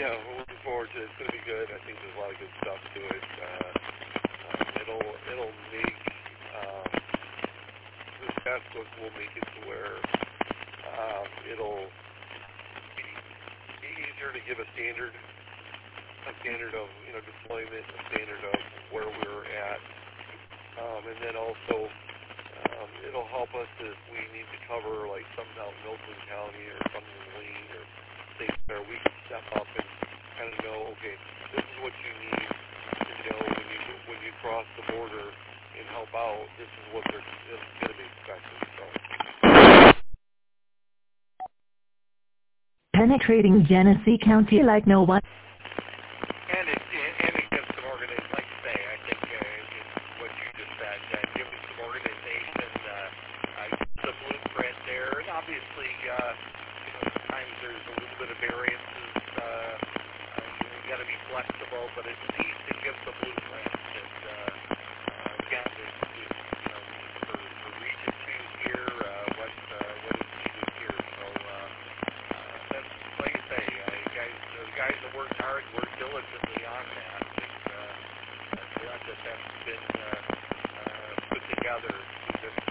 Yeah, we're looking forward to it. It's going to be good. I think there's a lot of good stuff to it. It'll make this passbook will make it to where it'll be easier to give a standard of deployment, a standard of where we're at, and then also it'll help us if we need to cover like something out in Milton County or something in Lee or things where we can step up and kind of know, okay, this is what you need to know when you cross the border and help out. This is what they're going to be expecting. So. Penetrating Genesee County like no one. And it gives some organization, like you say, I think what you just said, give us some organization, the blueprint there, and obviously, sometimes there's a little bit of variances, you got to be flexible, but at least it gives the blueprint, and again, for Region 2 here, what is needed here, so that's, like I say, the guys that worked hard, worked diligently on that, and glad that that's been put together to this